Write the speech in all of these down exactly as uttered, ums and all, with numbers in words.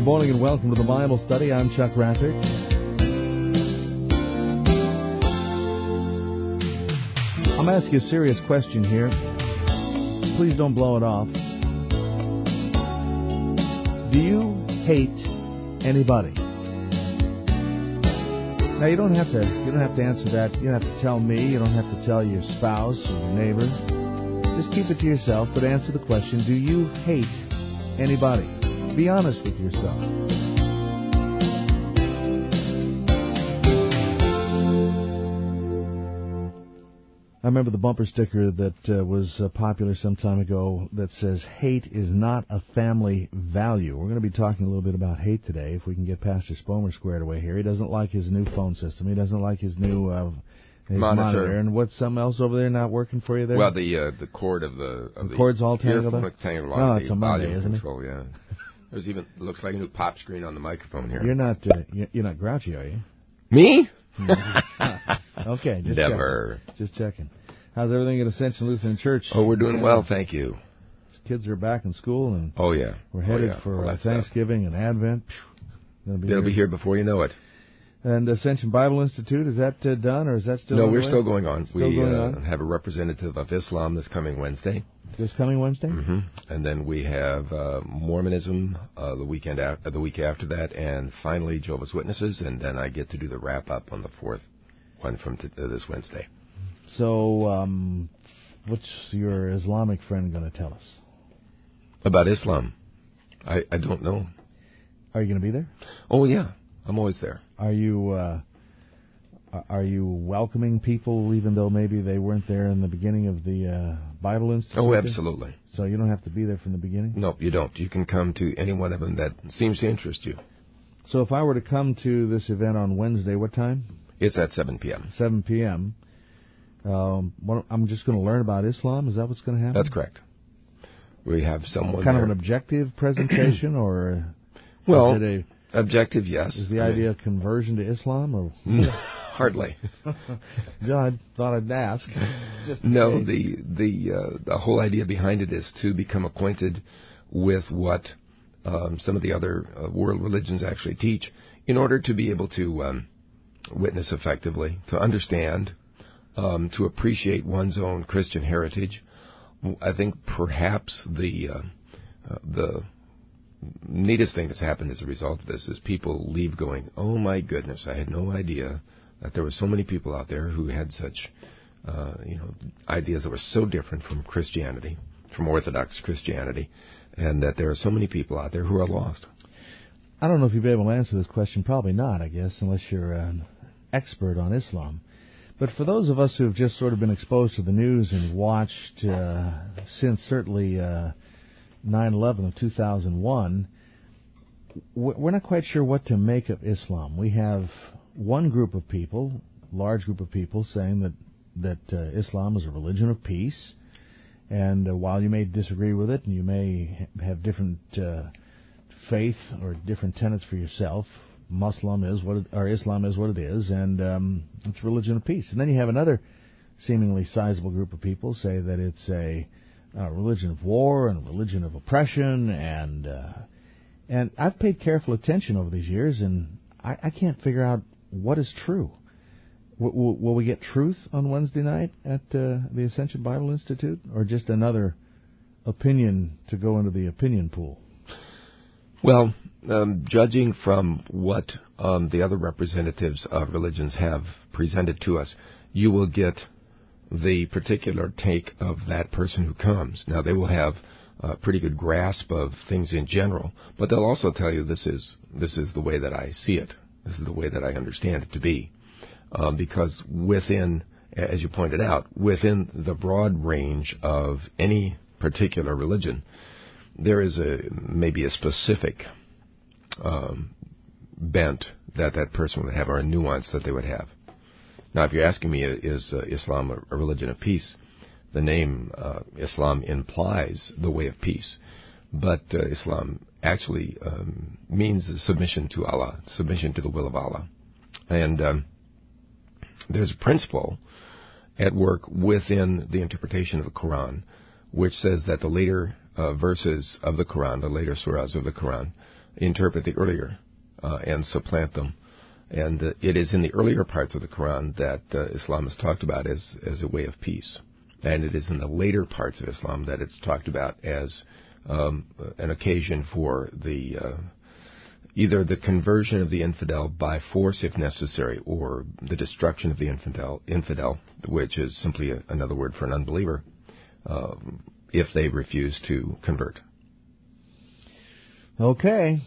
morning and welcome to the Bible Study. I'm Chuck Rather. I'm going to ask you a serious question here. Please don't blow it off. Do you hate anybody? Now you don't have to. You don't have to answer that. You don't have to tell me. You don't have to tell your spouse or your neighbor. Just keep it to yourself. But answer the question: do you hate anybody? Be honest with yourself. I remember the bumper sticker that uh, was uh, popular some time ago that says, hate is not a family value. We're going to be talking a little bit about hate today, if we can get Pastor Spomer squared away here. He doesn't like his new phone system. He doesn't like his new uh, his monitor. monitor. And what's something else over there not working for you there? Well, the uh, the cord of the... Of the, the cord's all tangled up? Tangled no, it's a Monday, isn't control, it? Yeah. There's even, looks like a new pop screen on the microphone here. You're not, uh, you're not grouchy, are you? Me? Okay, just Never. Checking. Just checking. How's everything at Ascension Lutheran Church? Oh, we're doing well, thank you. Kids are back in school, and oh yeah, we're headed oh, yeah. for well, uh, Thanksgiving and Advent. Be They'll here. be here before you know it. And Ascension Bible Institute, is that uh, done, or is that still? No, on we're the way? still going on. Still we going uh, on? have a representative of Islam this coming Wednesday. This coming Wednesday. Mm-hmm. And then we have uh, Mormonism uh, the weekend after, the week after that, and finally Jehovah's Witnesses, and then I get to do the wrap up on the fourth one from t- uh, this Wednesday. So, um, what's your Islamic friend going to tell us about Islam? I, I don't know. Are you going to be there? Oh yeah, I'm always there. Are you uh, are you welcoming people even though maybe they weren't there in the beginning of the uh, Bible Institute? Oh, absolutely. So you don't have to be there from the beginning? No, you don't. You can come to any one of them that seems to interest you. So if I were to come to this event on Wednesday, what time? It's at seven p.m. seven p.m. Um, what, I'm just going to learn about Islam? Is that what's going to happen? That's correct. We have someone Kind there. of an objective presentation, or well, is it a, objective, yes. Is the I idea mean, of conversion to Islam, or hardly? Yeah, I thought I'd ask. Just no, the the uh, the whole idea behind it is to become acquainted with what um, some of the other uh, world religions actually teach, in order to be able to um, witness effectively, to understand. Um, to appreciate one's own Christian heritage. I think perhaps the uh, uh, the neatest thing that's happened as a result of this is people leave going, oh my goodness, I had no idea that there were so many people out there who had such uh, you know ideas that were so different from Christianity, from Orthodox Christianity, and that there are so many people out there who are lost. I don't know if you'll be able to answer this question. Probably not, I guess, unless you're an expert on Islam. But for those of us who have just sort of been exposed to the news and watched uh, since certainly uh, nine eleven of two thousand one, we're not quite sure what to make of Islam. We have one group of people, large group of people, saying that that uh, Islam is a religion of peace, and uh, while you may disagree with it and you may have different uh, faith or different tenets for yourself, Muslim is what it, or Islam is what it is, and um, it's a religion of peace. And then you have another seemingly sizable group of people say that it's a, a religion of war and a religion of oppression, and uh, and I've paid careful attention over these years, and I, I can't figure out what is true. W- will, will we get truth on Wednesday night at uh, the Ascension Bible Institute, or just another opinion to go into the opinion pool? Well, um, judging from what um, the other representatives of religions have presented to us, you will get the particular take of that person who comes. Now, they will have a pretty good grasp of things in general, but they'll also tell you this is this is the way that I see it. This is the way that I understand it to be. Um, because within, as you pointed out, within the broad range of any particular religion, there is a maybe a specific um, bent that that person would have, or a nuance that they would have. Now, if you're asking me, is uh, Islam a, a religion of peace? The name uh, Islam implies the way of peace, but uh, Islam actually um, means submission to Allah, submission to the will of Allah. And um, there's a principle at work within the interpretation of the Quran, which says that the later uh, verses of the Quran, the later surahs of the Quran, interpret the earlier uh, and supplant them. And uh, it is in the earlier parts of the Quran that uh, Islam is talked about as, as a way of peace. And it is in the later parts of Islam that it's talked about as um, an occasion for the uh, either the conversion of the infidel by force if necessary, or the destruction of the infidel, infidel which is simply a, another word for an unbeliever, uh, if they refuse to convert. Okay.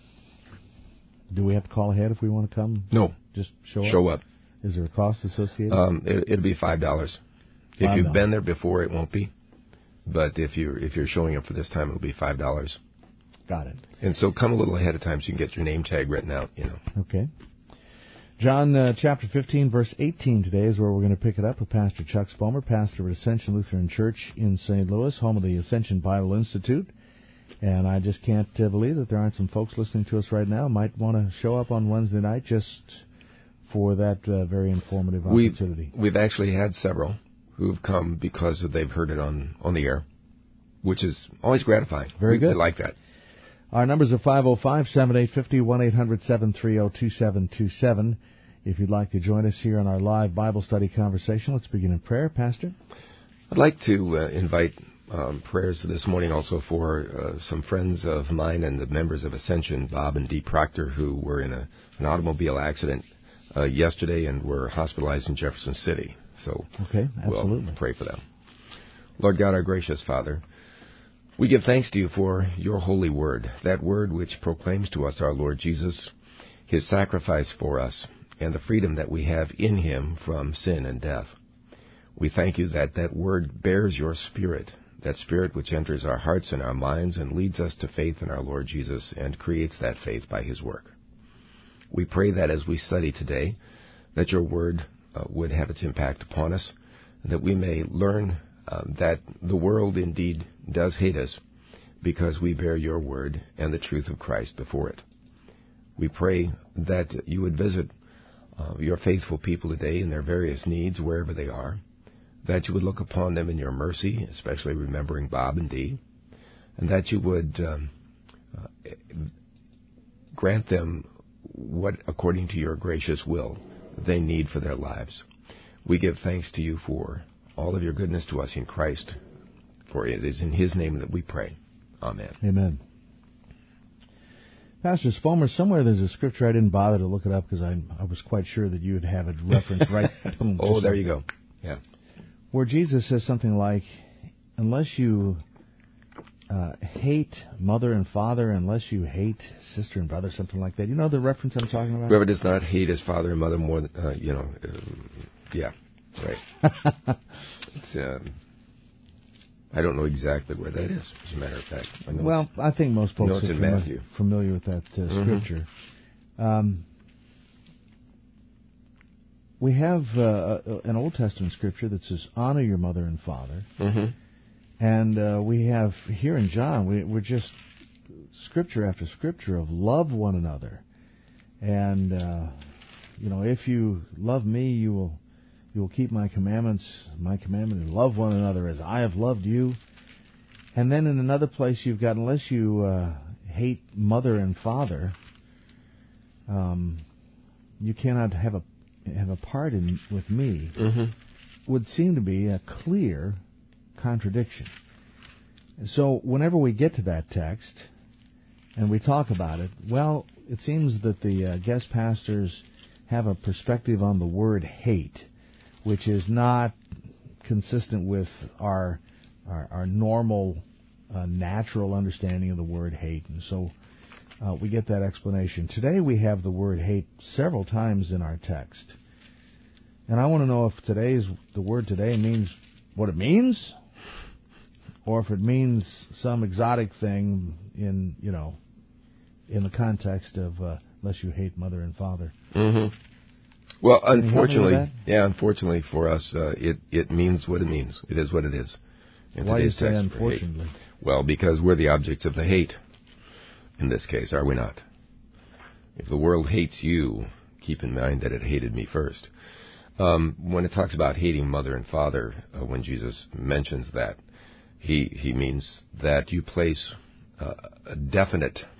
Do we have to call ahead if we want to come? No. Just show up? Show up. Is there a cost associated? Um, it, it'll be five dollars. If Five you've dollars. been there before, it won't be. But if you're if you're showing up for this time, it'll be five dollars. Got it. And so come a little ahead of time so you can get your name tag written out. You know. Okay. John uh, chapter fifteen, verse eighteen today is where we're going to pick it up with Pastor Chuck Spomer, pastor at Ascension Lutheran Church in Saint Louis, home of the Ascension Bible Institute. And I just can't uh, believe that there aren't some folks listening to us right now might want to show up on Wednesday night just for that uh, very informative opportunity. We've, we've actually had several who've come because they've heard it on, on the air, which is always gratifying. Very we, good. We like that. Our numbers are five oh five, seven eight five oh, one eight hundred, seven three oh, two seven two seven. If you'd like to join us here on our live Bible study conversation, let's begin in prayer, Pastor. I'd like to uh, invite um, prayers this morning also for uh, some friends of mine and the members of Ascension, Bob and Dee Proctor, who were in a, an automobile accident uh, yesterday and were hospitalized in Jefferson City. So okay, absolutely. We'll pray for them. Lord God, our gracious Father, we give thanks to you for your holy word, that word which proclaims to us our Lord Jesus, his sacrifice for us, and the freedom that we have in him from sin and death. We thank you that that word bears your Spirit, that Spirit which enters our hearts and our minds and leads us to faith in our Lord Jesus and creates that faith by his work. We pray that as we study today, that your word uh, would have its impact upon us, and that we may learn uh, that the world indeed does hate us because we bear your word and the truth of Christ before it. We pray that you would visit uh, your faithful people today in their various needs, wherever they are, that you would look upon them in your mercy, especially remembering Bob and Dee, and that you would um, uh, grant them what, according to your gracious will, they need for their lives. We give thanks to you for all of your goodness to us in Christ, for it is in his name that we pray. Amen. Amen. Pastor Spomer, somewhere there's a scripture. I didn't bother to look it up because I I was quite sure that you would have it referenced right. Boom, oh, there you go. Yeah. Where Jesus says something like, unless you uh, hate mother and father, unless you hate sister and brother, something like that. You know the reference I'm talking about? Whoever does not hate his father and mother more than, uh, you know, uh, yeah, right. it's, um, I don't know exactly where that is, as a matter of fact. I know well, I think most folks are are familiar, familiar with that uh, mm-hmm. scripture. Um, we have uh, an Old Testament scripture that says, honor your mother and father. Mm-hmm. And uh, we have here in John, we, we're just scripture after scripture of love one another. And, uh, you know, if you love me, you will you will keep my commandments. My commandment is love one another as I have loved you. And then in another place you've got, unless you uh, hate mother and father, um, you cannot have a have a part in with me. Mm-hmm. Would seem to be a clear contradiction. So whenever we get to that text and we talk about it, well, it seems that the uh, guest pastors have a perspective on the word hate, which is not consistent with our our, our normal, uh, natural understanding of the word hate. And so uh, we get that explanation. Today we have the word hate several times in our text. And I want to know if today's the word today means what it means, or if it means some exotic thing in, you know, in the context of uh, unless you hate mother and father. Mm-hmm. Well, Can unfortunately, yeah, unfortunately for us, uh, it it means what it means. It is what it is. And Why do you say text unfortunately? Well, because we're the objects of the hate. In this case, are we not? If the world hates you, keep in mind that it hated me first. Um, when it talks about hating mother and father, uh, when Jesus mentions that, he he means that you place uh, a definite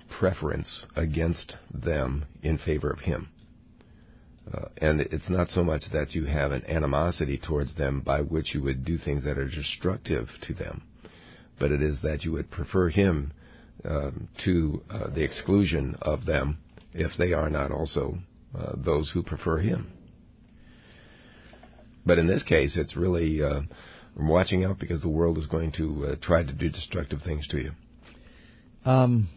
preference against them in favor of him. Uh, and it's not so much that you have an animosity towards them by which you would do things that are destructive to them, but it is that you would prefer him um, to uh, the exclusion of them if they are not also uh, those who prefer him. But in this case, it's really uh, watching out because the world is going to uh, try to do destructive things to you. Um,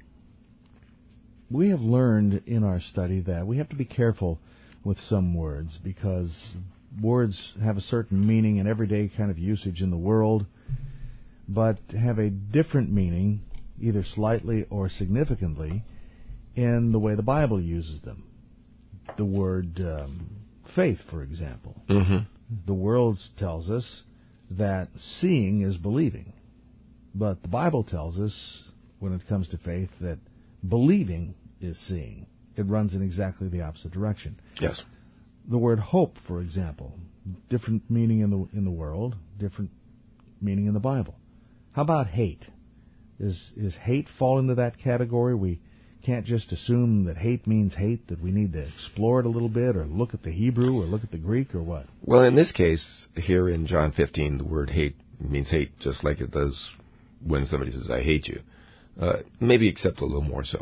we have learned in our study that we have to be careful with some words because words have a certain meaning in everyday kind of usage in the world, but have a different meaning, either slightly or significantly, in the way the Bible uses them. The word um, faith, for example. Mm-hmm. The world tells us that seeing is believing, but the Bible tells us, when it comes to faith, that believing is seeing. It runs in exactly the opposite direction. Yes. The word hope, for example, different meaning in the in the world, different meaning in the Bible. How about hate? Is is hate fall into that category? We can't just assume that hate means hate, that we need to explore it a little bit or look at the Hebrew or look at the Greek or what? Well, in this case, here in John fifteen, the word hate means hate just like it does when somebody says, I hate you. Uh, maybe except a little more so.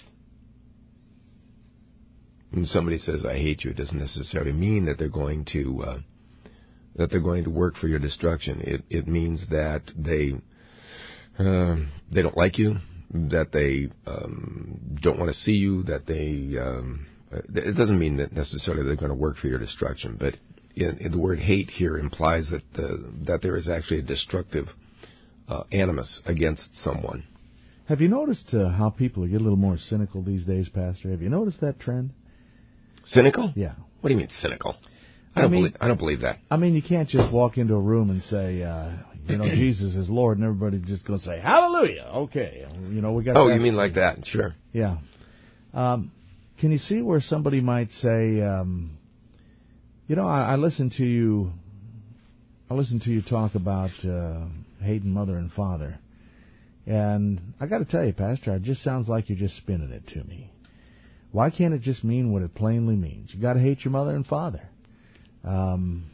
When somebody says, I hate you, it doesn't necessarily mean that they're going to uh, that they're going to work for your destruction. It it means that they uh, they don't like you, that they um, don't want to see you, that they um, it doesn't mean that necessarily they're going to work for your destruction. But in, in the word hate here implies that the, that there is actually a destructive uh, animus against someone. Have you noticed uh, how people get a little more cynical these days, Pastor? Have you noticed that trend? Cynical? Yeah. What do you mean cynical? I don't I mean, believe. I don't believe that. I mean, you can't just walk into a room and say, uh, you know, Jesus is Lord, and everybody's just going to say, Hallelujah. Okay, you know, we got. Oh, that. You mean like that? Sure. Yeah. Um, can you see where somebody might say, um, you know, I, I listen to you. I listen to you talk about uh, hating mother and father, and I got to tell you, Pastor, it just sounds like you're just spinning it to me. Why can't it just mean what it plainly means? You got to hate your mother and father. Um,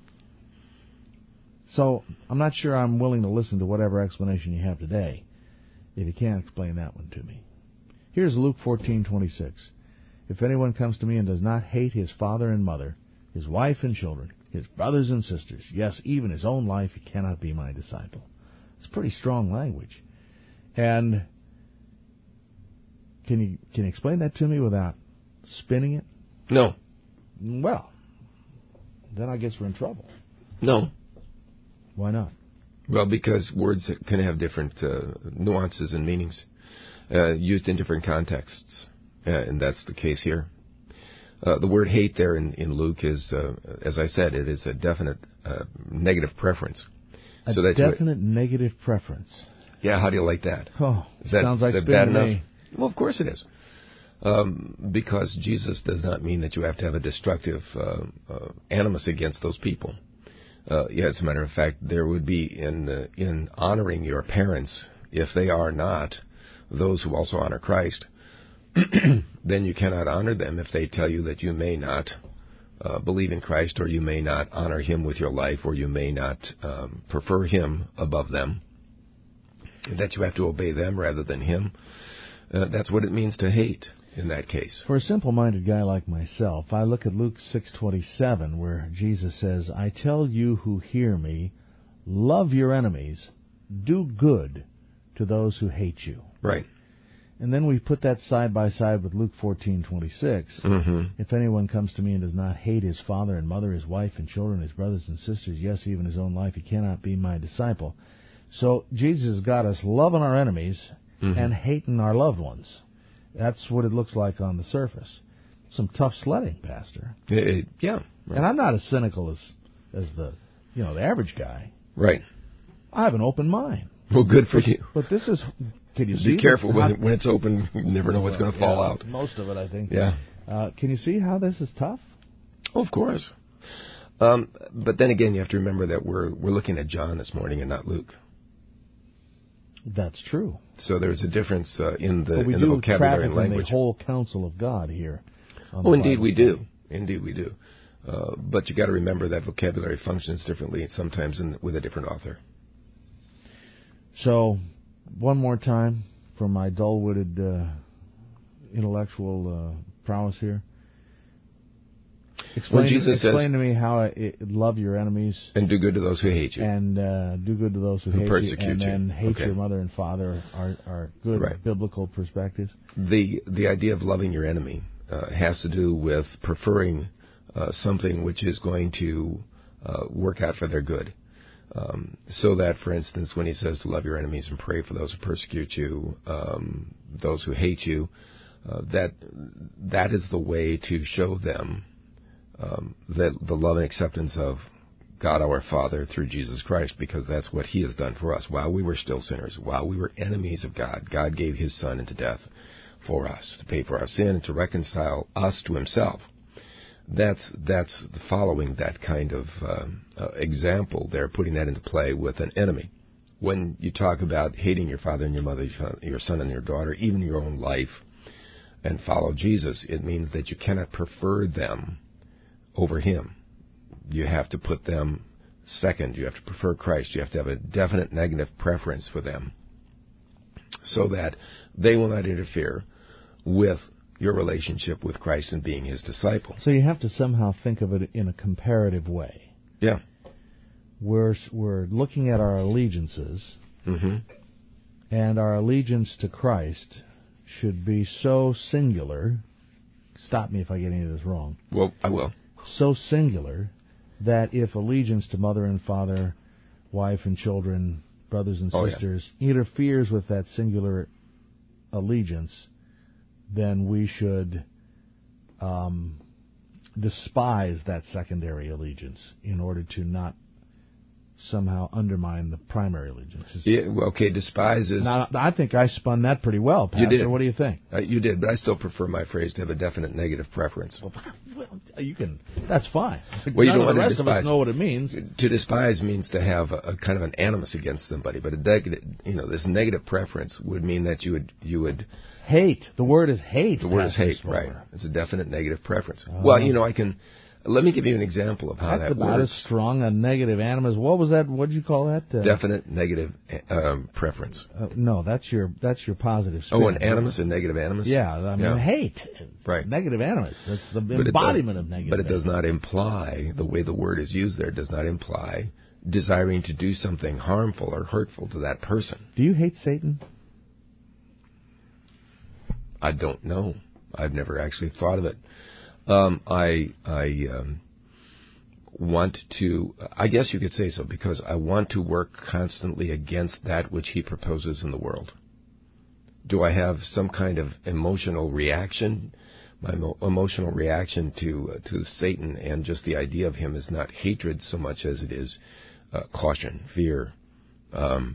so I'm not sure I'm willing to listen to whatever explanation you have today if you can't explain that one to me. Here's Luke fourteen twenty-six. If anyone comes to me and does not hate his father and mother, his wife and children, his brothers and sisters, yes, even his own life, he cannot be my disciple. It's pretty strong language. And Can you can you explain that to me without spinning it? No. Well, then I guess we're in trouble. No. Why not? Well, because words can have different uh, nuances and meanings uh, used in different contexts, uh, and that's the case here. Uh, the word hate there in, in Luke is, uh, as I said, it is a definite uh, negative preference. A so that definite you, negative preference. Yeah, how do you like that? Oh, is that, sounds like is that bad enough? Me. Well, of course it is. Um, because Jesus does not mean that you have to have a destructive uh, uh, animus against those people. Uh, yeah, as a matter of fact, there would be in uh, in honoring your parents, if they are not those who also honor Christ, then you cannot honor them if they tell you that you may not uh, believe in Christ, or you may not honor Him with your life, or you may not um, prefer Him above them, that you have to obey them rather than Him. Uh, that's what it means to hate in that case. For a simple-minded guy like myself, I look at Luke six twenty-seven, where Jesus says, I tell you who hear me, love your enemies, do good to those who hate you. Right. And then we put that side by side with Luke fourteen twenty-six. Mm-hmm. If anyone comes to me and does not hate his father and mother, his wife and children, his brothers and sisters, yes, even his own life, he cannot be my disciple. So Jesus has got us loving our enemies mm-hmm. and hating our loved ones. That's what it looks like on the surface. Some tough sledding, Pastor. It, it, yeah. Right. And I'm not as cynical as as the you know the average guy. Right. I have an open mind. Well, good for but, you. But this is. Can you Be see? Be careful when, when it's open. You never know what's well, going to fall yeah, out. Most of it, I think. Yeah. Uh, can you see how this is tough? Oh, of course. Um, but then again, you have to remember that we're we're looking at John this morning and not Luke. That's true. So there's a difference uh, in the but we in the do vocabulary and traffic language. In the whole counsel of God here. Oh, indeed we do. Indeed we do. Uh, but you got to remember that vocabulary functions differently sometimes in, with a different author. So, one more time for my dull-witted uh, intellectual uh, prowess here. Explain, when Jesus explain says, to me how it, love your enemies and do good to those who hate you, and uh, do good to those who, who hate persecute you, and you. then hate okay. your mother and father are are good right. biblical perspectives. The the idea of loving your enemy uh, has to do with preferring uh, something which is going to uh, work out for their good. Um, so that, for instance, when he says to love your enemies and pray for those who persecute you, um, those who hate you, uh, that that is the way to show them um, that the love and acceptance of God our Father through Jesus Christ, because that's what He has done for us. While we were still sinners, while we were enemies of God, God gave His Son into death for us, to pay for our sin and to reconcile us to Himself. That's that's following that kind of uh, uh, example there, putting that into play with an enemy. When you talk about hating your father and your mother, your son and your daughter, even your own life, and follow Jesus, it means that you cannot prefer them over Him. You have to put them second. You have to prefer Christ. You have to have a definite negative preference for them so that they will not interfere with your relationship with Christ and being His disciple. So you have to somehow think of it in a comparative way. Yeah. We're, we're looking at our allegiances, mm-hmm. and our allegiance to Christ should be so singular. Stop me if I get any of this wrong. Well, I will. So singular that if allegiance to mother and father, wife and children, brothers and oh, sisters yeah. interferes with that singular allegiance, then we should um, despise that secondary allegiance in order to not somehow undermine the primary allegiance. Yeah, well, okay, despise is... Now, I think I spun that pretty well, Pastor. You did. What do you think? Uh, you did, but I still prefer my phrase to have a definite negative preference. Well, you can. That's fine. Well, you None don't of the want rest to of despise. us know what it means. To despise means to have a, a kind of an animus against somebody, but a negative, you know, this negative preference would mean that you would you would hate. The word is hate. The word is hate, Smaller. right? It's a definite negative preference. Oh. Well, you know, I can. Let me give you an example of how That's that about works. as strong a negative animus. What was that? What did you call that? Uh, Definite negative um, preference. Uh, no, that's your that's your positive spin. Oh, an animus, a negative animus. Yeah, I mean yeah. hate. It's right. Negative animus. That's the but embodiment does, of negative. But it does not imply, the way the word is used there, does not imply desiring to do something harmful or hurtful to that person. Do you hate Satan? I don't know. I've never actually thought of it. Um, I I um, want to, I guess you could say so, because I want to work constantly against that which he proposes in the world. Do I have some kind of emotional reaction? My mo- emotional reaction to uh, to Satan and just the idea of him is not hatred so much as it is uh, caution, fear, um,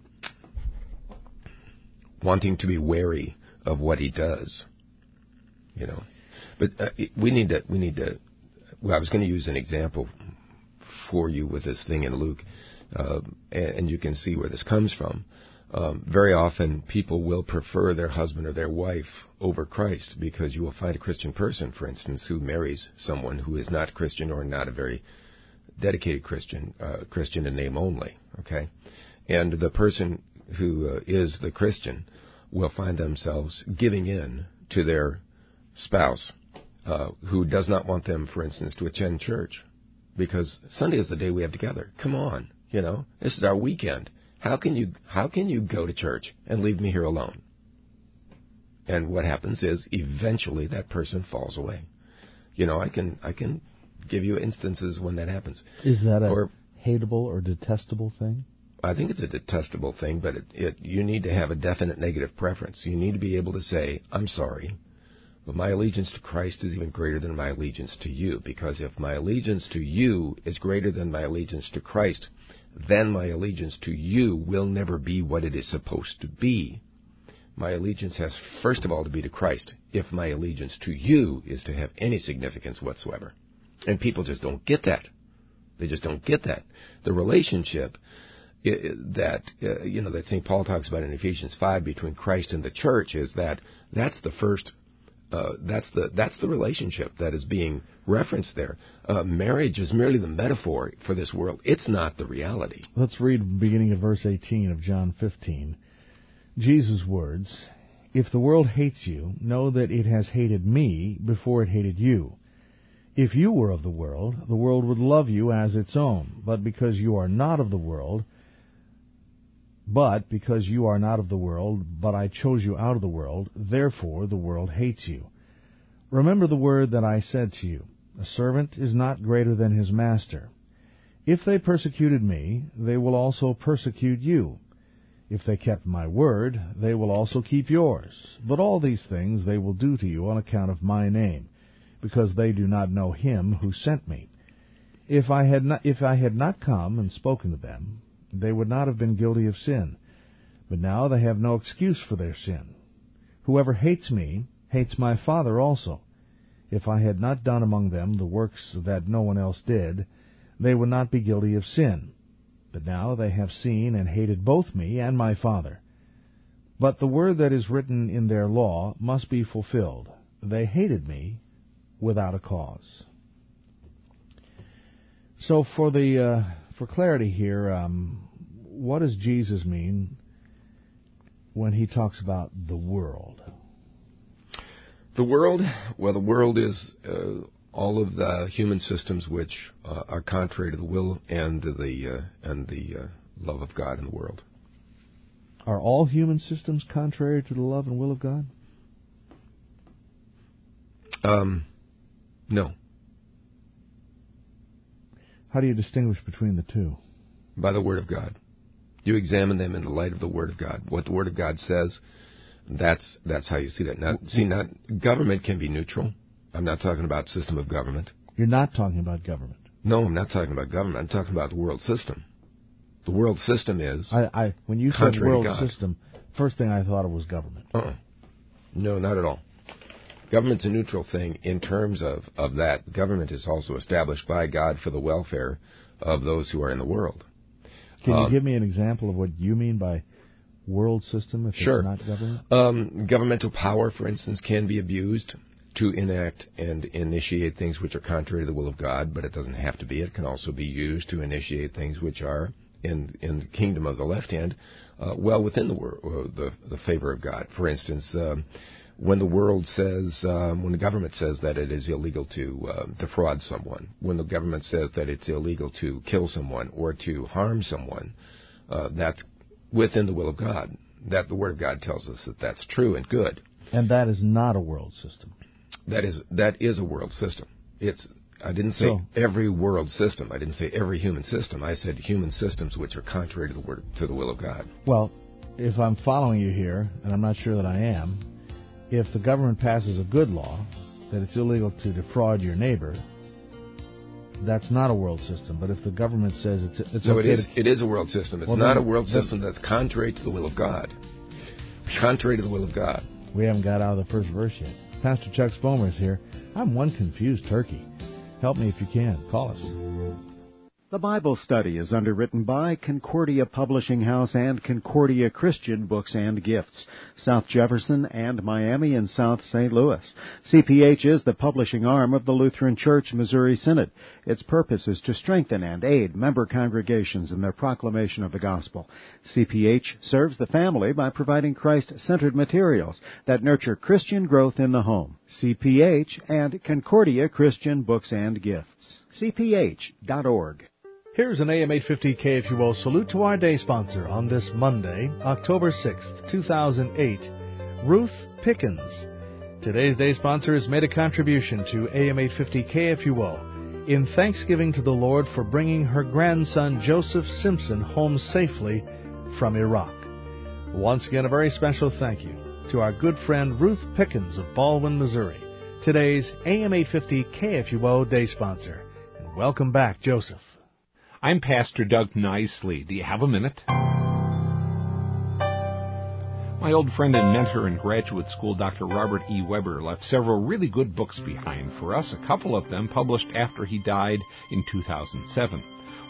wanting to be wary of what he does. You know. But uh, we need to, we need to, well, I was going to use an example for you with this thing in Luke, uh, and, and you can see where this comes from. Um, very often people will prefer their husband or their wife over Christ, because you will find a Christian person, for instance, who marries someone who is not Christian or not a very dedicated Christian, uh, Christian in name only, okay? And the person who uh, is the Christian will find themselves giving in to their spouse, Uh, who does not want them, for instance, to attend church, because Sunday is the day we have together. Come on, you know, this is our weekend. How can you how can you go to church and leave me here alone? And what happens is eventually that person falls away. You know, I can I can give you instances when that happens. Is that a or, hateable or detestable thing? I think it's a detestable thing, but it, it you need to have a definite negative preference. You need to be able to say, I'm sorry, but my allegiance to Christ is even greater than my allegiance to you, because if my allegiance to you is greater than my allegiance to Christ, then my allegiance to you will never be what it is supposed to be. My allegiance has, first of all, to be to Christ, if my allegiance to you is to have any significance whatsoever. And people just don't get that. They just don't get that. The relationship that uh, you know that Saint Paul talks about in Ephesians five between Christ and the church is that that's the first uh, that's the that's the relationship that is being referenced there. Uh, marriage is merely the metaphor for this world. It's not the reality. Let's read beginning at verse eighteen of John fifteen. Jesus' words, "If the world hates you, know that it has hated me before it hated you. If you were of the world, the world would love you as its own. But because you are not of the world, but because you are not of the world, but I chose you out of the world, therefore the world hates you. Remember the word that I said to you, a servant is not greater than his master. If they persecuted me, they will also persecute you. If they kept my word, they will also keep yours. But all these things they will do to you on account of my name, because they do not know him who sent me. If I had not, if I had not come and spoken to them, they would not have been guilty of sin. But now they have no excuse for their sin. Whoever hates me hates my Father also. If I had not done among them the works that no one else did, they would not be guilty of sin. But now they have seen and hated both me and my Father. But the word that is written in their law must be fulfilled. They hated me without a cause." So for the uh, for clarity here, um, what does Jesus mean when he talks about the world? The world, well, the world is uh, all of the human systems which uh, are contrary to the will and the uh, and the uh, love of God in the world. Are all human systems contrary to the love and will of God? Um, no. How do you distinguish between the two? By the Word of God. You examine them in the light of the Word of God. What the Word of God says, that's that's how you see that. Now, see, not government can be neutral. I'm not talking about system of government. You're not talking about government. No, I'm not talking about government. I'm talking about the world system. The world system is I, I when you said world system, first thing I thought of was government. Uh-uh. No, not at all. Government's a neutral thing in terms of, of that. Government is also established by God for the welfare of those who are in the world. Can um, you give me an example of what you mean by world system if sure. it's not government? Um, governmental power, for instance, can be abused to enact and initiate things which are contrary to the will of God, but it doesn't have to be. It can also be used to initiate things which are in in the kingdom of the left hand, uh, well within the, uh, the the favor of God. For instance, um, when the world says, um, when the government says that it is illegal to uh, defraud someone, when the government says that it's illegal to kill someone or to harm someone, uh, that's within the will of God. That the Word of God tells us that that's true and good. And that is not a world system. That is that is a world system. It's I didn't say so, every world system. I didn't say every human system. I said human systems which are contrary to the word to the will of God. Well, if I'm following you here, and I'm not sure that I am, if the government passes a good law that it's illegal to defraud your neighbor, that's not a world system. But if the government says it's it's no, okay it is to, it is a world system. It's well, not then, a world then, system that's contrary to the will of God. Contrary to the will of God. We haven't got out of the first verse yet. Pastor Chuck Spomer is here. I'm one confused turkey. Help me if you can. Call us. The Bible Study is underwritten by Concordia Publishing House and Concordia Christian Books and Gifts, South Jefferson and Miami and South Saint Louis. C P H is the publishing arm of the Lutheran Church Missouri Synod. Its purpose is to strengthen and aid member congregations in their proclamation of the gospel. C P H serves the family by providing Christ-centered materials that nurture Christian growth in the home. C P H and Concordia Christian Books and Gifts. C P H dot org. Here's an A M eight fifty K F U O salute to our day sponsor on this Monday, October sixth, two thousand eight, Ruth Pickens. Today's day sponsor has made a contribution to A M eight fifty K F U O in thanksgiving to the Lord for bringing her grandson Joseph Simpson home safely from Iraq. Once again, a very special thank you to our good friend Ruth Pickens of Baldwin, Missouri, today's A M eight fifty K F U O day sponsor. And welcome back, Joseph. I'm Pastor Doug Nicely. Do you have a minute? My old friend and mentor in graduate school, Doctor Robert E. Weber, left several really good books behind for us, a couple of them published after he died in two thousand seven.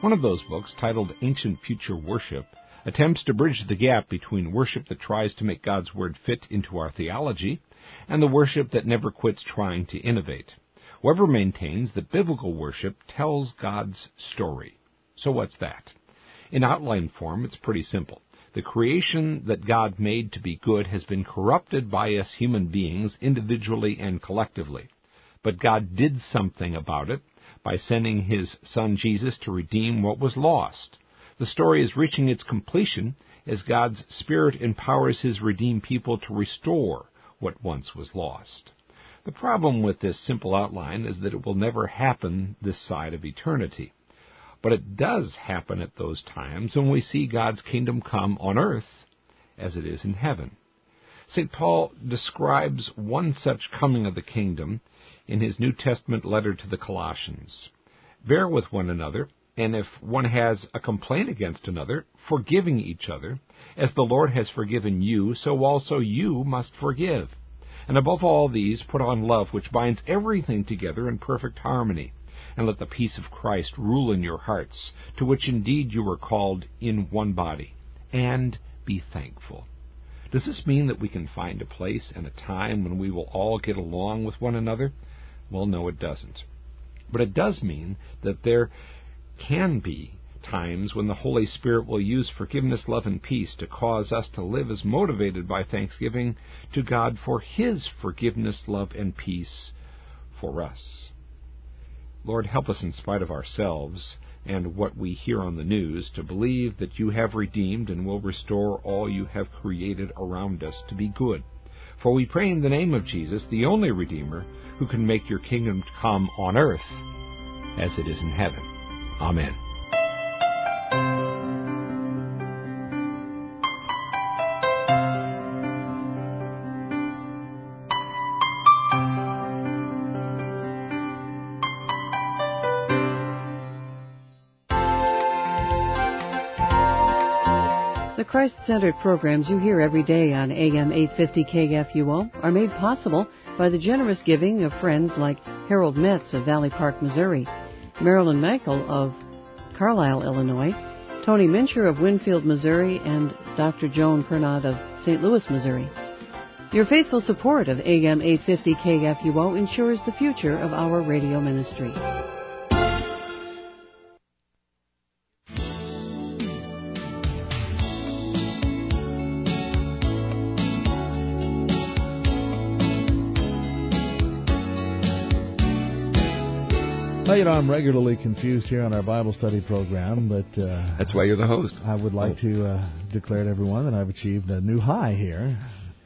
One of those books, titled Ancient Future Worship, attempts to bridge the gap between worship that tries to make God's Word fit into our theology and the worship that never quits trying to innovate. Weber maintains that biblical worship tells God's story. So what's that? In outline form, it's pretty simple. The creation that God made to be good has been corrupted by us human beings individually and collectively. But God did something about it by sending His Son Jesus to redeem what was lost. The story is reaching its completion as God's Spirit empowers His redeemed people to restore what once was lost. The problem with this simple outline is that it will never happen this side of eternity. But it does happen at those times when we see God's kingdom come on earth as it is in heaven. Saint Paul describes one such coming of the kingdom in his New Testament letter to the Colossians. Bear with one another, and if one has a complaint against another, forgiving each other, as the Lord has forgiven you, so also you must forgive. And above all these, put on love, which binds everything together in perfect harmony. And let the peace of Christ rule in your hearts, to which indeed you were called in one body. And be thankful. Does this mean that we can find a place and a time when we will all get along with one another? Well, no, it doesn't. But it does mean that there can be times when the Holy Spirit will use forgiveness, love, and peace to cause us to live as motivated by thanksgiving to God for His forgiveness, love, and peace for us. Lord, help us in spite of ourselves and what we hear on the news to believe that You have redeemed and will restore all You have created around us to be good. For we pray in the name of Jesus, the only Redeemer, who can make Your kingdom come on earth as it is in heaven. Amen. The Christ-centered programs you hear every day on A M eight fifty K F U O are made possible by the generous giving of friends like Harold Metz of Valley Park, Missouri, Marilyn Michael of Carlisle, Illinois, Tony Mincher of Winfield, Missouri, and Doctor Joan Pernod of Saint Louis, Missouri. Your faithful support of A M eight fifty K F U O ensures the future of our radio ministry. Well, you know, I'm regularly confused here on our Bible study program, but uh, that's why you're the host. I would like oh. to uh, declare to everyone that I've achieved a new high here.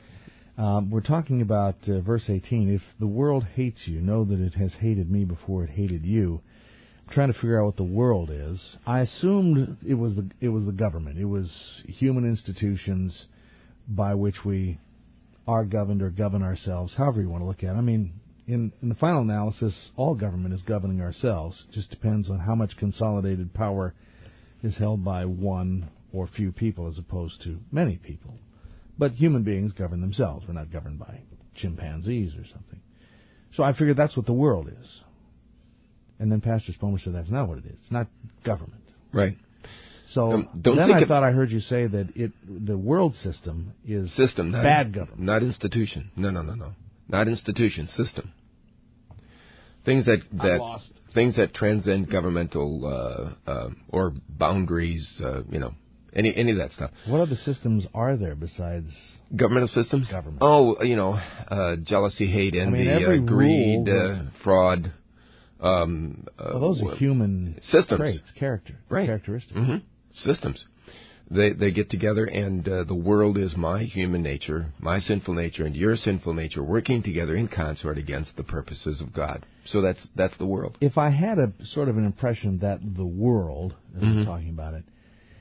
Um, we're talking about uh, verse eighteen. If the world hates you, know that it has hated me before it hated you. I'm trying to figure out what the world is. I assumed it was the it was the government. It was human institutions by which we are governed or govern ourselves, however you want to look at it. I mean, In, in the final analysis, all government is governing ourselves. It just depends on how much consolidated power is held by one or few people as opposed to many people. But human beings govern themselves. We're not governed by chimpanzees or something. So I figured that's what the world is. And then Pastor Spomer said that's not what it is. It's not government. Right. So um, don't then think I thought I heard you say that it the world system is system, not bad in, government. Not institution. No, no, no, no. Not institution, system. Things that, that things that transcend governmental uh, uh, or boundaries, uh, you know, any any of that stuff. What other systems are there besides governmental systems? Government. Oh, you know, uh, jealousy, hate, envy, I mean, uh, greed, rule, uh, fraud. Um, uh, well, those are human systems, traits, character, right. characteristics. Mm-hmm. Systems. They they get together, and uh, the world is my human nature, my sinful nature, and your sinful nature working together in consort against the purposes of God. So that's that's the world. If I had a sort of an impression that the world, as mm-hmm. we're talking about it,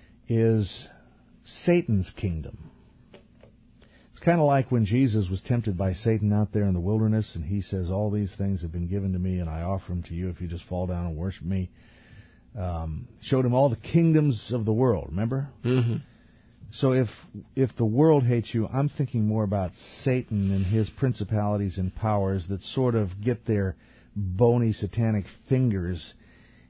is Satan's kingdom. It's kind of like when Jesus was tempted by Satan out there in the wilderness, and he says, all these things have been given to me, and I offer them to you if you just fall down and worship me. Um, showed him all the kingdoms of the world, remember? Mm-hmm. So if if the world hates you, I'm thinking more about Satan and his principalities and powers that sort of get their bony satanic fingers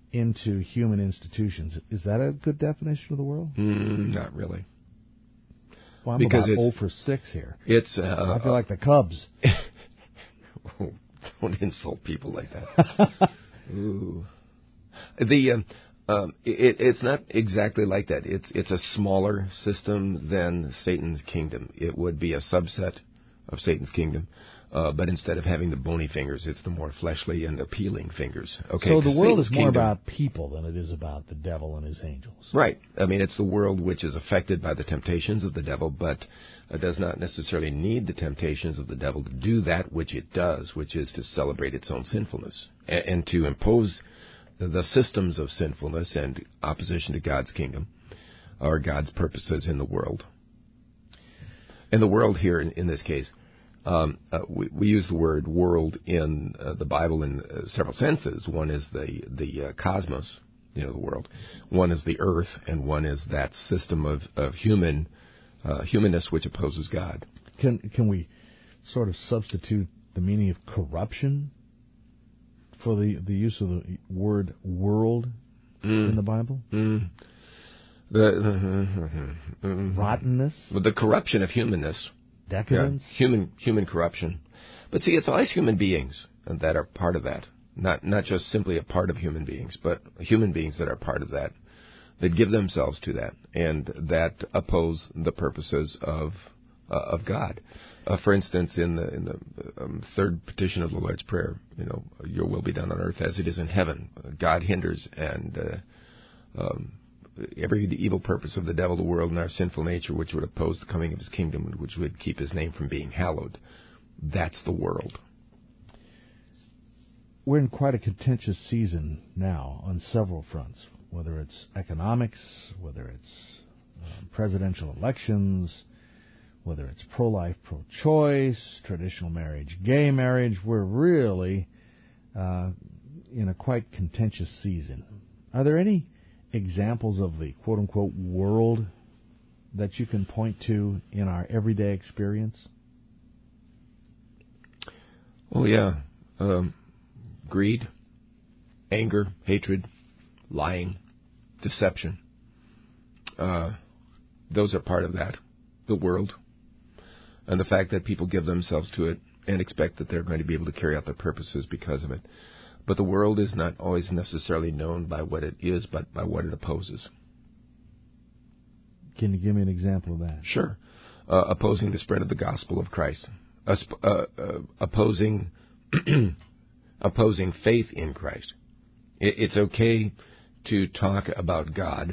into human institutions. Is that a good definition of the world? Mm, not really. Well, I'm because about it's, zero for six here. It's. Uh, I feel like the Cubs. Oh, don't insult people like that. Ooh. The um, um, it, it's not exactly like that. It's it's a smaller system than Satan's kingdom. It would be a subset of Satan's kingdom, uh, but instead of having the bony fingers, it's the more fleshly and appealing fingers. Okay. So the world Satan's is more kingdom, about people than it is about the devil and his angels. Right. I mean, it's the world which is affected by the temptations of the devil, but uh, does not necessarily need the temptations of the devil to do that which it does, which is to celebrate its own sinfulness and, and to impose the systems of sinfulness and opposition to God's kingdom or God's purposes in the world. And the world here, in, in this case, um, uh, we, we use the word world in uh, the Bible in uh, several senses. One is the the uh, cosmos, you know, the world. One is the earth, and one is that system of of human uh, humanness which opposes God. Can can we sort of substitute the meaning of corruption for the, the use of the word world mm. in the Bible? Mm. The, uh, uh, uh, rottenness? Well, the corruption of humanness. Decadence? Yeah, human human corruption. But see, it's always human beings that are part of that. Not not just simply a part of human beings, but human beings that are part of that, that give themselves to that, and that oppose the purposes of uh, of God. Uh, for instance, in the in the um, third petition of the Lord's Prayer, you know, your will be done on earth as it is in heaven. God hinders and uh, um, every evil purpose of the devil, the world, and our sinful nature, which would oppose the coming of his kingdom, which would keep his name from being hallowed. That's the world. We're in quite a contentious season now on several fronts, whether it's economics, whether it's uh, presidential elections, whether it's pro-life, pro-choice, traditional marriage, gay marriage. We're really uh, in a quite contentious season. Are there any examples of the quote-unquote world that you can point to in our everyday experience? Oh, yeah. Um, greed, anger, hatred, lying, deception. Uh, those are part of that, the world. And the fact that people give themselves to it and expect that they're going to be able to carry out their purposes because of it. But the world is not always necessarily known by what it is, but by what it opposes. Can you give me an example of that? Sure. Uh, opposing the spread of the gospel of Christ. Uh, uh, uh, opposing opposing faith in Christ. It, it's okay to talk about God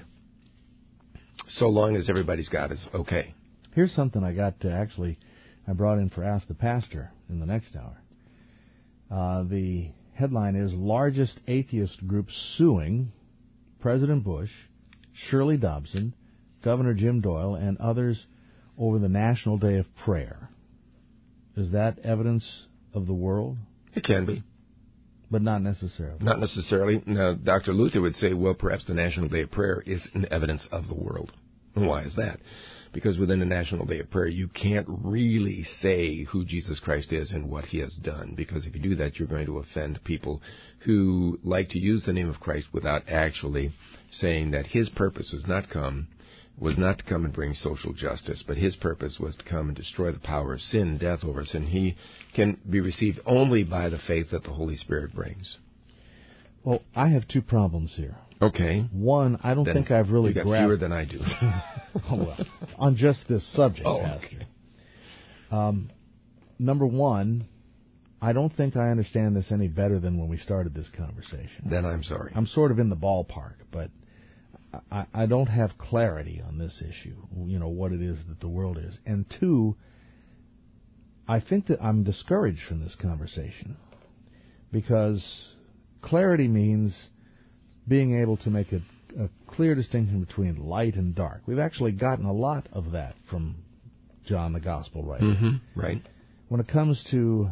so long as everybody's God is okay. Here's something I got to actually, I brought in for Ask the Pastor in the next hour. Uh, the headline is, Largest Atheist Group Suing President Bush, Shirley Dobson, Governor Jim Doyle, and others over the National Day of Prayer. Is that evidence of the world? It can be. But not necessarily. Not necessarily. Now, Doctor Luther would say, well, perhaps the National Day of Prayer is an evidence of the world. And why is that? Because within the National Day of Prayer, you can't really say who Jesus Christ is and what he has done. Because if you do that, you're going to offend people who like to use the name of Christ without actually saying that his purpose was not come, was not to come and bring social justice, but his purpose was to come and destroy the power of sin and death over us. And he can be received only by the faith that the Holy Spirit brings. Well, I have two problems here. Okay. One, I don't then think I've really you got grasped... fewer than I do. Oh, well, on just this subject, oh, Pastor. Okay. Um, number one, I don't think I understand this any better than when we started this conversation. Then I'm sorry. I'm sort of in the ballpark, but I, I don't have clarity on this issue, you know, what it is that the world is. And two, I think that I'm discouraged from this conversation because clarity means being able to make a, a clear distinction between light and dark. We've actually gotten a lot of that from John the Gospel writer. Mm-hmm. Right. When it comes to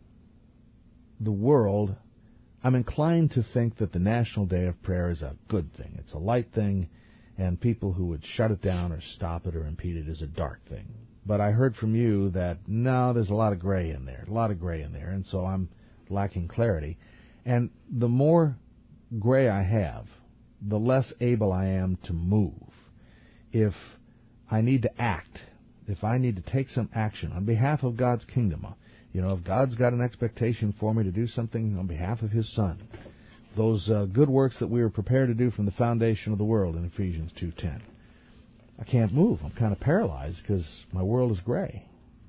the world, I'm inclined to think that the National Day of Prayer is a good thing. It's a light thing, and people who would shut it down or stop it or impede it is a dark thing. But I heard from you that, no, there's a lot of gray in there, a lot of gray in there, and so I'm lacking clarity. And the more gray I have, the less able I am to move. If I need to act, if I need to take some action on behalf of God's kingdom, you know, if God's got an expectation for me to do something on behalf of His Son, those uh, good works that we were prepared to do from the foundation of the world in Ephesians two ten, I can't move. I'm kind of paralyzed because my world is gray.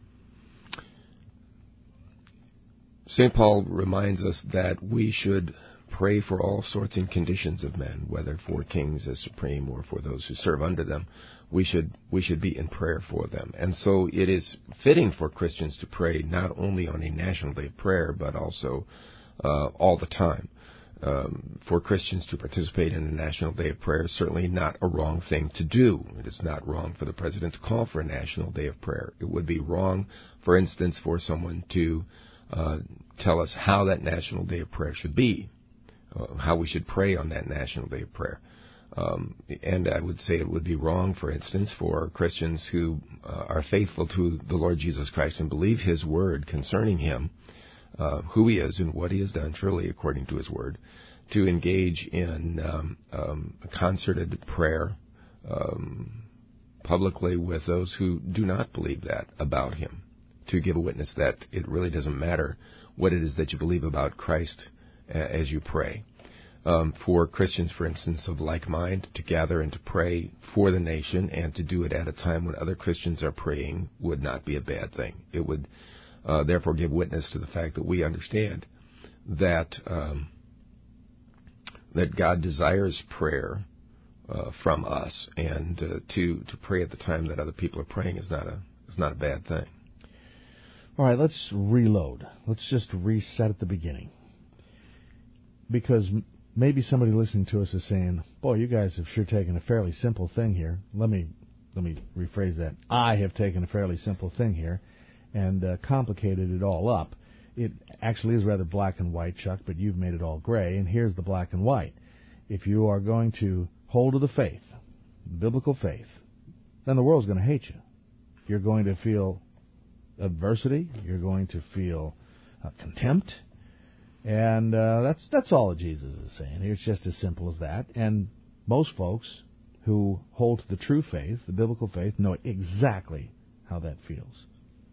Saint Paul reminds us that we should pray for all sorts and conditions of men, whether for kings as supreme or for those who serve under them. We should we should be in prayer for them. And so it is fitting for Christians to pray not only on a national day of prayer, but also uh, all the time. Um, for Christians to participate in a national day of prayer is certainly not a wrong thing to do. It is not wrong for the president to call for a national day of prayer. It would be wrong, for instance, for someone to uh, tell us how that national day of prayer should be, uh, how we should pray on that national day of prayer. Um, and I would say it would be wrong, for instance, for Christians who uh, are faithful to the Lord Jesus Christ and believe His word concerning Him, uh, who He is and what He has done, truly according to His word, to engage in um, um, concerted prayer um, publicly with those who do not believe that about Him, to give a witness that it really doesn't matter what it is that you believe about Christ uh, as you pray. Um, for Christians, for instance, of like mind, to gather and to pray for the nation and to do it at a time when other Christians are praying would not be a bad thing. It would uh, therefore give witness to the fact that we understand that um, that God desires prayer uh, from us, and uh, to to pray at the time that other people are praying is not a is not a bad thing. All right, let's reload. Let's just reset at the beginning, because maybe somebody listening to us is saying, boy, you guys have sure taken a fairly simple thing here. Let me let me rephrase that. I have taken a fairly simple thing here and uh, complicated it all up. It actually is rather black and white, Chuck, but you've made it all gray, and here's the black and white. If you are going to hold to the faith, biblical faith, then the world's going to hate you. You're going to feel adversity. You're going to feel uh, contempt. And uh, that's that's all that Jesus is saying. It's just as simple as that. And most folks who hold to the true faith, the biblical faith, know exactly how that feels.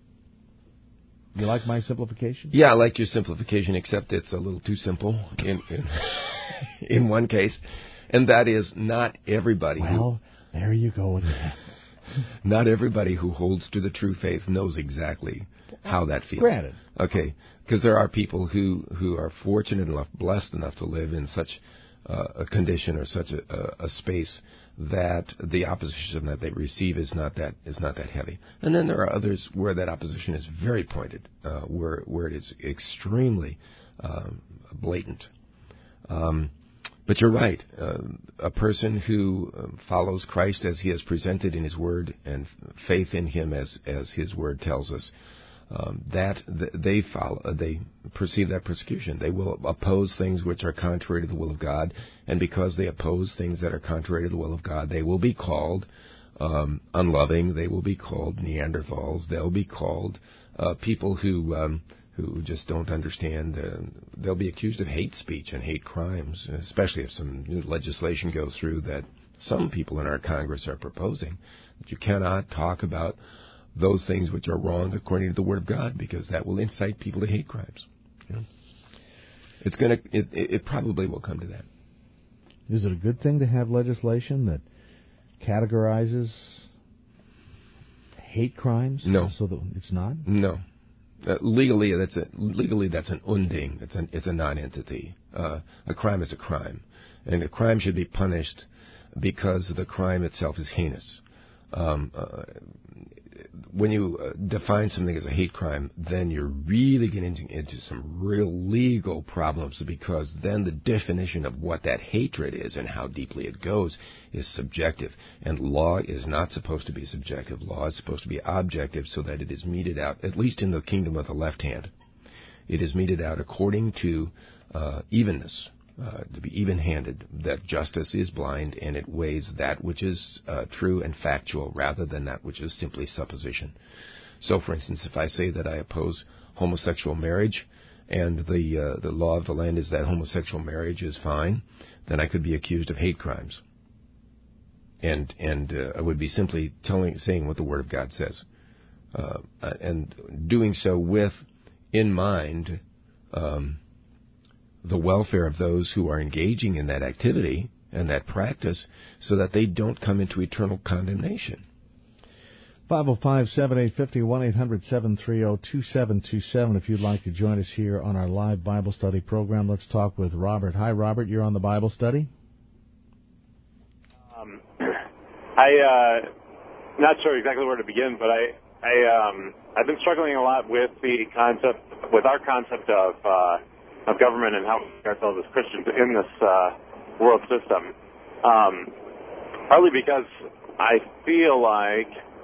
You like my simplification? Yeah, I like your simplification, except it's a little too simple in in, in one case, and that is not everybody. Well, who, there you go again. Not everybody who holds to the true faith knows exactly how that feels. Granted. Okay, because there are people who, who are fortunate enough, blessed enough to live in such uh, a condition or such a, a, a space that the opposition that they receive is not that is not that heavy. And then there are others where that opposition is very pointed, uh, where where it is extremely um, blatant. Um, But you're right. Uh, a person who follows Christ as He has presented in His Word and faith in Him as as His Word tells us, um, that th- they follow, uh, they perceive that persecution. They will oppose things which are contrary to the will of God, and because they oppose things that are contrary to the will of God, they will be called um, unloving. They will be called Neanderthals. They'll be called uh, people who. Um, who just don't understand. Uh, they'll be accused of hate speech and hate crimes, especially if some new legislation goes through that some people in our Congress are proposing, that you cannot talk about those things which are wrong according to the Word of God, because that will incite people to hate crimes. You know? It's gonna. It, it probably will come to that. Is it a good thing to have legislation that categorizes hate crimes? No. So that it's not? No. Uh, legally, that's a legally that's an unding. It's an it's a non-entity. Uh, a crime is a crime, and a crime should be punished because the crime itself is heinous. Um, uh, when you uh, define something as a hate crime, then you're really getting into, into some real legal problems, because then the definition of what that hatred is and how deeply it goes is subjective. And law is not supposed to be subjective. Law is supposed to be objective, so that it is meted out, at least in the kingdom of the left hand. It is meted out according to uh, evenness. Uh, to be even-handed, that justice is blind and it weighs that which is uh, true and factual rather than that which is simply supposition. So, for instance, if I say that I oppose homosexual marriage and the uh, the law of the land is that homosexual marriage is fine, then I could be accused of hate crimes. And and uh, I would be simply telling, saying what the Word of God says, uh, and doing so with in mind um, the welfare of those who are engaging in that activity and that practice, so that they don't come into eternal condemnation. five oh five, seven eight five oh, one eight hundred, seven three zero, two seven two seven if you'd like to join us here on our live Bible study program. Let's talk with Robert. Hi, Robert. You're on the Bible study. Um, I, uh, not sure exactly where to begin, but I, I, um, I've been struggling a lot with the concept, with our concept of, uh, of government and how we see ourselves as Christians in this, uh, world system. Um, partly because I feel like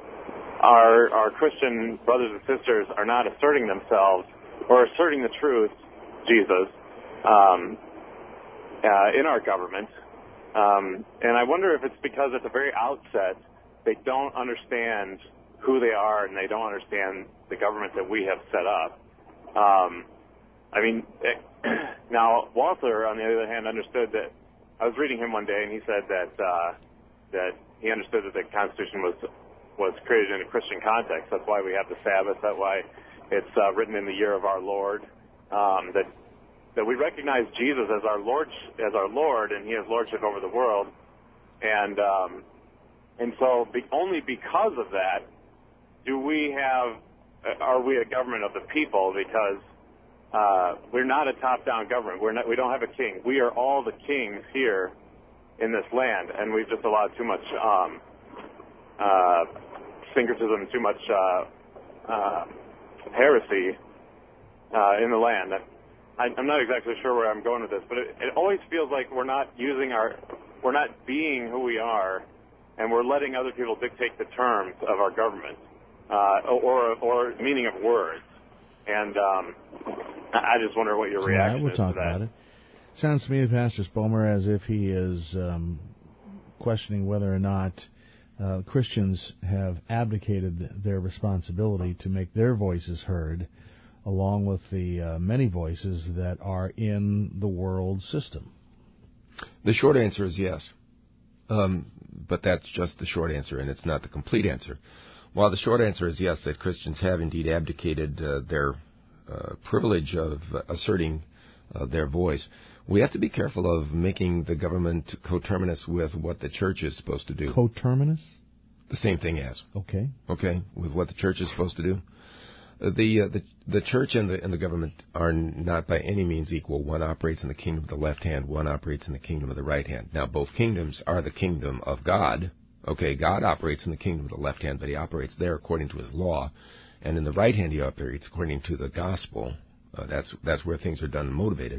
our, our Christian brothers and sisters are not asserting themselves or asserting the truth, Jesus, um, uh, in our government. Um, and I wonder if it's because at the very outset they don't understand who they are and they don't understand the government that we have set up. Um, I mean, it, now Walther, on the other hand, understood that. I was reading him one day, and he said that uh, that he understood that the Constitution was was created in a Christian context. That's why we have the Sabbath. That's why it's uh, written in the year of our Lord. Um, that that we recognize Jesus as our Lord, as our Lord, and He has lordship over the world. And um, and so be, only because of that do we have are we a government of the people, because uh, we're not a top-down government. We're not. We don't have a king. We are all the kings here in this land, and we've just allowed too much um, uh, syncretism, too much uh, uh, heresy uh, in the land. I, I'm not exactly sure where I'm going with this, but it, it always feels like we're not using our, we're not being who we are, and we're letting other people dictate the terms of our government, uh, or or meaning of words. And um, I just wonder what your reaction yeah, we'll is talk to that. About it. Sounds to me, Pastor Spomer, as if he is um, questioning whether or not uh, Christians have abdicated their responsibility to make their voices heard, along with the uh, many voices that are in the world system. The short answer is yes. Um, but that's just the short answer, and it's not the complete answer. While the short answer is yes, that Christians have indeed abdicated uh, their uh, privilege of uh, asserting uh, their voice, we have to be careful of making the government coterminous with what the church is supposed to do. Coterminous? The same thing as. Okay. Okay, with what the church is supposed to do. Uh, the, uh, the the church and the and the government are not by any means equal. One operates in the kingdom of the left hand, one operates in the kingdom of the right hand. Now, both kingdoms are the kingdom of God. Okay, God operates in the kingdom of the left hand, but He operates there according to His law, and in the right hand He operates according to the gospel. Uh, that's that's where things are done and motivated.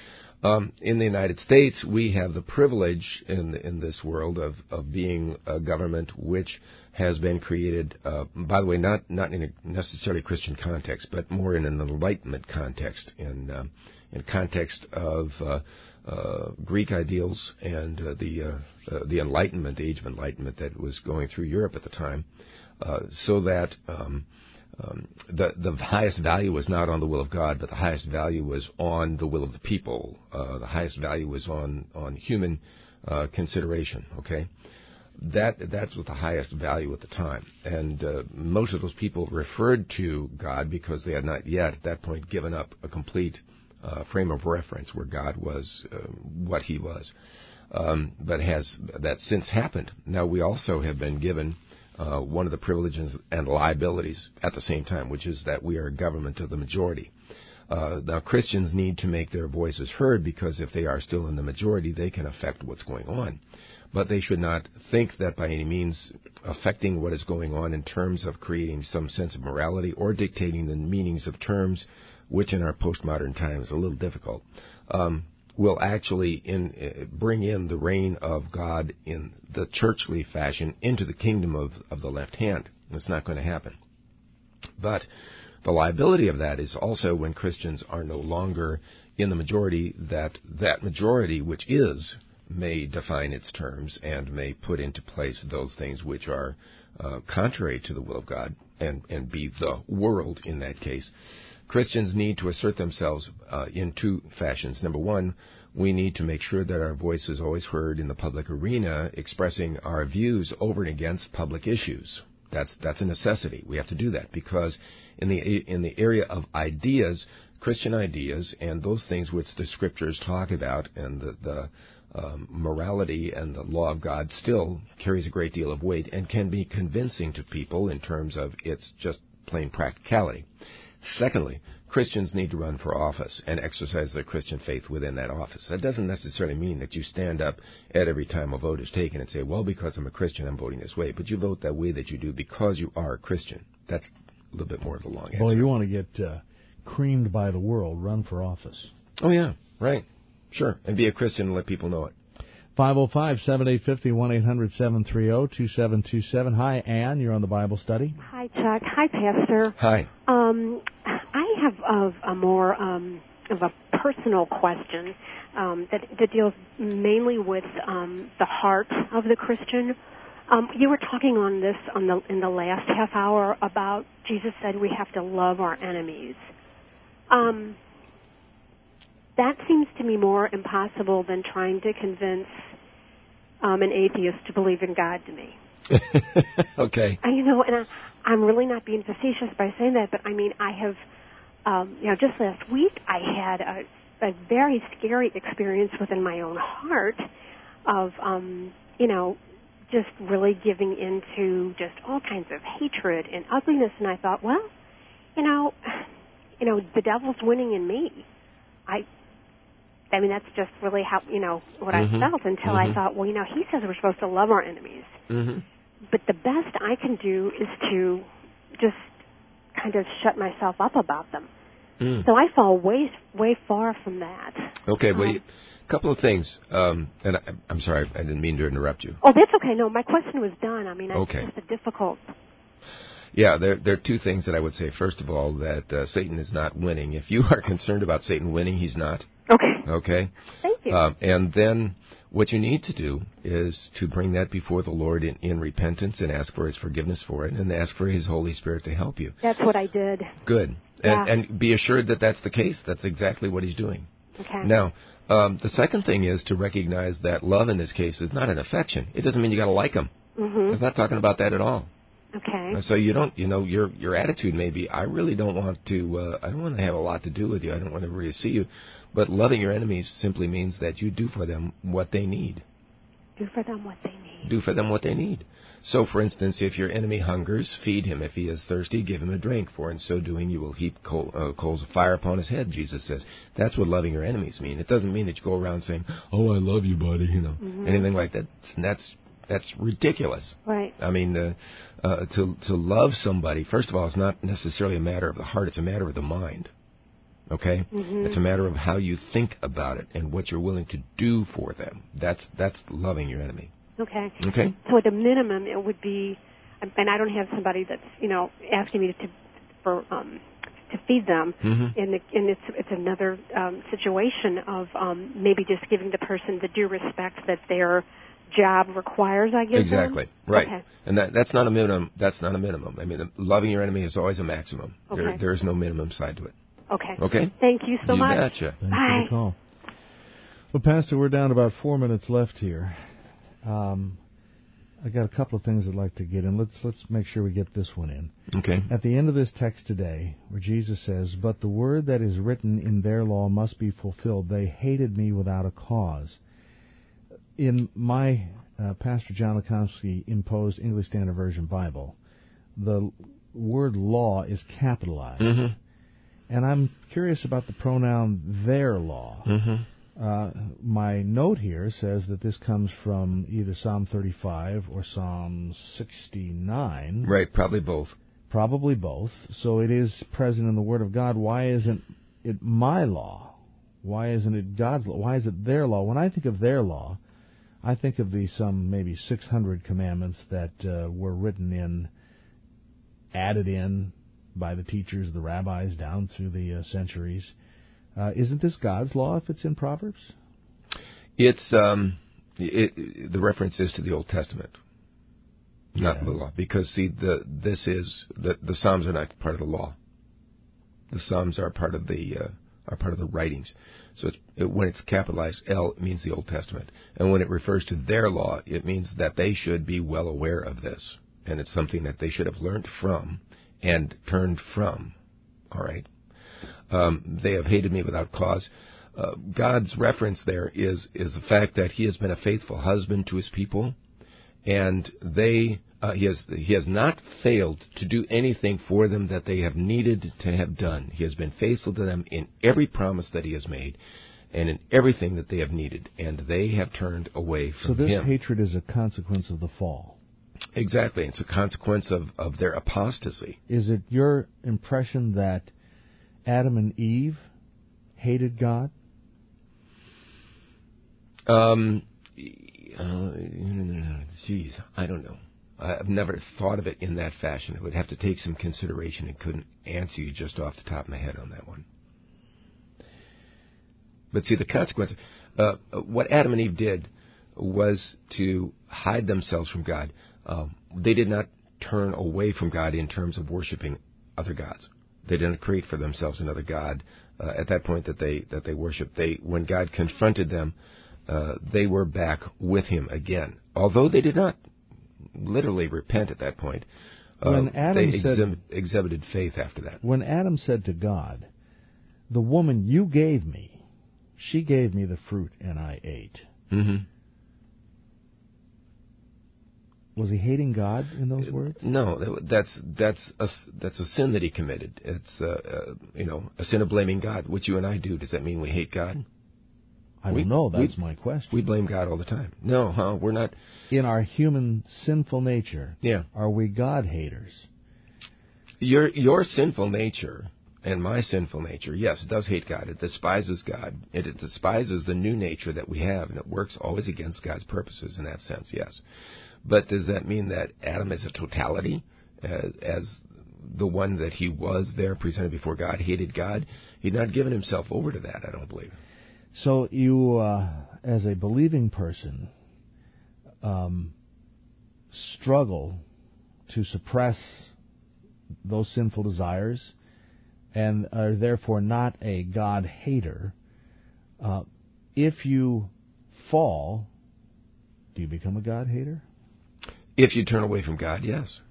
Um, in the United States, we have the privilege in in this world of, of being a government which has been created, uh, by the way, not not in a necessarily Christian context, but more in an Enlightenment context, in uh, in context of uh, uh, Greek ideals and uh, the uh, uh, the Enlightenment, the Age of Enlightenment that was going through Europe at the time, uh, so that. Um, Um, the the highest value was not on the will of God, but the highest value was on the will of the people. Uh, the highest value was on on human uh, consideration. Okay, that that was the highest value at the time, and uh, most of those people referred to God because they had not yet at that point given up a complete uh, frame of reference where God was uh, what He was. Um, but has that since happened? Now we also have been given. Uh, one of the privileges and liabilities at the same time, which is that we are a government of the majority. Uh, now, Christians need to make their voices heard because if they are still in the majority, they can affect what's going on. But they should not think that by any means affecting what is going on in terms of creating some sense of morality or dictating the meanings of terms, which in our postmodern time is a little difficult, um, will actually in, uh, bring in the reign of God in the churchly fashion into the kingdom of, of the left hand. It's not going to happen. But the liability of that is also when Christians are no longer in the majority, that that majority, which is, may define its terms and may put into place those things which are uh, contrary to the will of God and, and be the world in that case. Christians need to assert themselves uh, in two fashions. Number one, we need to make sure that our voice is always heard in the public arena, expressing our views over and against public issues. That's that's a necessity. We have to do that because in the in the area of ideas, Christian ideas, and those things which the Scriptures talk about, and the, the um, morality and the law of God still carries a great deal of weight and can be convincing to people in terms of its just plain practicality. Secondly, Christians need to run for office and exercise their Christian faith within that office. That doesn't necessarily mean that you stand up at every time a vote is taken and say, well, because I'm a Christian, I'm voting this way. But you vote that way that you do because you are a Christian. That's a little bit more of the long answer. Well, you want to get uh, creamed by the world, run for office. Oh, yeah, right. Sure. And be a Christian and let people know it. five oh five, seven eight five oh, one eight hundred, seven three oh, two seven two seven. Hi, Ann. You're on the Bible study. Hi, Chuck. Hi, Pastor. Hi. Um, I have a, a more um, of a personal question um, that, that deals mainly with um, the heart of the Christian. Um, you were talking on this on the in the last half hour about Jesus said we have to love our enemies. Um, that seems to me more impossible than trying to convince um, an atheist to believe in God to me. Okay. I, you know, and I, I'm really not being facetious by saying that, but I mean, I have, um, you know, just last week I had a, a very scary experience within my own heart of, um, you know, just really giving into just all kinds of hatred and ugliness, and I thought, well, you know, you know, the devil's winning in me. I. I mean, that's just really how, you know, what mm-hmm. I felt until mm-hmm. I thought, well, you know, he says we're supposed to love our enemies. Mm-hmm. But the best I can do is to just kind of shut myself up about them. Mm. So I fall way, way far from that. Okay, um, well, a couple of things. Um, and I, I'm sorry, I didn't mean to interrupt you. Oh, that's okay. No, my question was done. I mean, it's okay. just a difficult... Yeah, there, there are two things that I would say. First of all, that uh, Satan is not winning. If you are concerned about Satan winning, he's not. Okay. Okay? Thank you. Uh, and then what you need to do is to bring that before the Lord in, in repentance and ask for His forgiveness for it and ask for His Holy Spirit to help you. That's what I did. Good. Yeah. And, and be assured that that's the case. That's exactly what He's doing. Okay. Now, um, the second thing is to recognize that love in this case is not an affection. It doesn't mean you got to like them. Mm-hmm. It's not talking about that at all. Okay. So you don't, you know, your your attitude may be, I really don't want to, uh, I don't want to have a lot to do with you. I don't want to really see you. But loving your enemies simply means that you do for them what they need. Do for them what they need. Do for them what they need. So, for instance, if your enemy hungers, feed him. If he is thirsty, give him a drink. For in so doing, you will heap coal, uh, coals of fire upon his head, Jesus says. That's what loving your enemies mean. It doesn't mean that you go around saying, oh, I love you, buddy, you know, mm-hmm. anything like that. That's that's ridiculous. Right. I mean, uh, uh, to to love somebody, first of all, it's not necessarily a matter of the heart. It's a matter of the mind. Okay? Mm-hmm. It's a matter of how you think about it and what you're willing to do for them. That's that's loving your enemy. Okay. Okay. So at a minimum, it would be, and I don't have somebody that's, you know, asking me to for um, to feed them, mm-hmm. and, the, and it's it's another um, situation of um, maybe just giving the person the due respect that their job requires. I guess. Exactly. Them. Right. Okay. And that that's not a minimum. That's not a minimum. I mean, loving your enemy is always a maximum. Okay. There there is no minimum side to it. Okay. Okay. Thank you so you much. Betcha. Thanks Bye. for the call. Well, Pastor, we're down about four minutes left here. Um, I got a couple of things I'd like to get in. Let's let's make sure we get this one in. Okay. At the end of this text today, where Jesus says, "But the word that is written in their law must be fulfilled. They hated me without a cause." In my uh, Pastor John Lekomsky imposed English Standard Version Bible, the word "law" is capitalized. Mm-hmm. And I'm curious about the pronoun their law. Mm-hmm. Uh, my note here says that this comes from either Psalm thirty-five or Psalm sixty-nine. Right, probably both. Probably both. So it is present in the Word of God. Why isn't it my law? Why isn't it God's law? Why is it their law? When I think of their law, I think of the some maybe six hundred commandments that uh, were written in, added in, by the teachers, the rabbis, down through the uh, centuries. Uh, isn't this God's law if it's in Proverbs? It's um, it, it, the reference is to the Old Testament, not yeah. the law, because see, the this is the the Psalms are not part of the law. The Psalms are part of the uh, are part of the writings. So it's, it, when it's capitalized L, it means the Old Testament. And when it refers to their law, it means that they should be well aware of this. And it's something that they should have learned from and turned from. All right? Um, they have hated me without cause. Uh, God's reference there is, is the fact that he has been a faithful husband to his people. And they, uh, he has, he has not failed to do anything for them that they have needed to have done. He has been faithful to them in every promise that he has made and in everything that they have needed. And they have turned away from him. So this him. hatred is a consequence of the fall. Exactly. It's a consequence of, of their apostasy. Is it your impression that Adam and Eve hated God? Um, uh, geez, I don't know. I've never thought of it in that fashion. I would have to take some consideration and couldn't answer you just off the top of my head on that one. But see, the consequence, uh, what Adam and Eve did was to hide themselves from God. Um, they did not turn away from God in terms of worshiping other gods. They didn't create for themselves another god uh, at that point that they that they worshiped. They, when God confronted them, uh, they were back with Him again. Although they did not literally repent at that point, uh, when Adam they said, exhib- exhibited faith after that. When Adam said to God, "The woman you gave me, she gave me the fruit and I ate." Mm-hmm. Was he hating God in those words? No, that's that's a, that's a sin that he committed. It's uh, uh, you know a sin of blaming God, which you and I do. Does that mean we hate God? I we, don't know. That's we, my question. We blame God all the time. No, huh? We're not. In our human sinful nature, yeah. Are we God haters? Your your sinful nature and my sinful nature, yes, it does hate God. It despises God. It, it despises the new nature that we have, and it works always against God's purposes in that sense. Yes. But does that mean that Adam as a totality, as, as the one that he was there presented before God, hated God? He'd not given himself over to that, I don't believe. So you, uh, as a believing person, um, struggle to suppress those sinful desires and are therefore not a God hater. Uh, if you fall, do you become a God hater? If you turn away from God, yes.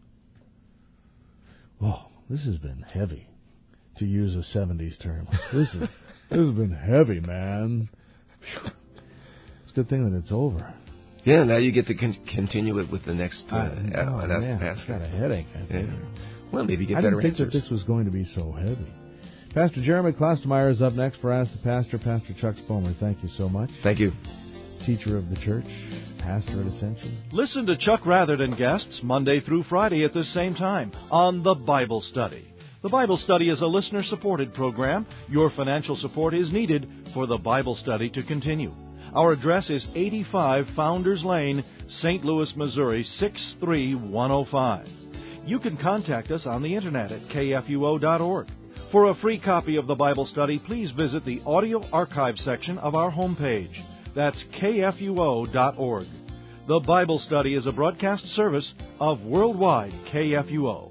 Oh, this has been heavy, to use a seventies term. This, is, this has been heavy, man. It's a good thing that it's over. Yeah, now you get to con- continue it with the next uh, I, oh, uh, man, I've got a headache. I think. Yeah. Well, maybe you get I better didn't think answers. that this was going to be so heavy. Pastor Jeremy Klostermeyer is up next for Ask the Pastor. Pastor Chuck Spomer, thank you so much. Thank you. Teacher of the church, pastor at Ascension. Listen to Chuck Rather and guests Monday through Friday at this same time on The Bible Study. The Bible Study is a listener-supported program. Your financial support is needed for The Bible Study to continue. Our address is eighty-five Founders Lane, Saint Louis, Missouri, six three one oh five. You can contact us on the Internet at K F U O dot org. For a free copy of The Bible Study, please visit the audio archive section of our homepage. That's K F U O dot org. The Bible Study is a broadcast service of Worldwide K F U O.